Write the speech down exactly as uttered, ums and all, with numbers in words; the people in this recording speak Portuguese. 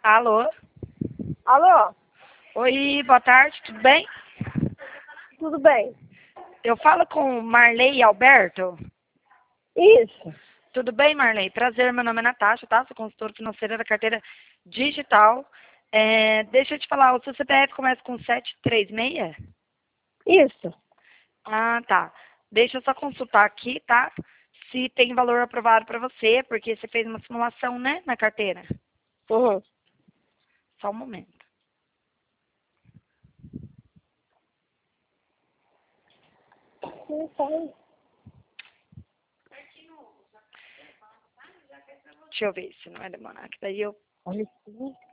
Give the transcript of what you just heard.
Alô? Alô? Oi, boa tarde, tudo bem? Tudo bem? Eu falo com Marley Alberto. Isso. Tudo bem, Marley? Prazer, meu nome é Natasha, tá? Sou consultora financeira da carteira digital. É, deixa eu te falar, o seu C P F começa com sete três seis? Isso. Ah, tá. Deixa eu só consultar aqui, tá? Se tem valor aprovado para você, porque você fez uma simulação, né, na carteira. Uhum. Só um momento. Deixa eu ver se não vai demorar, que daí eu... Olha aqui.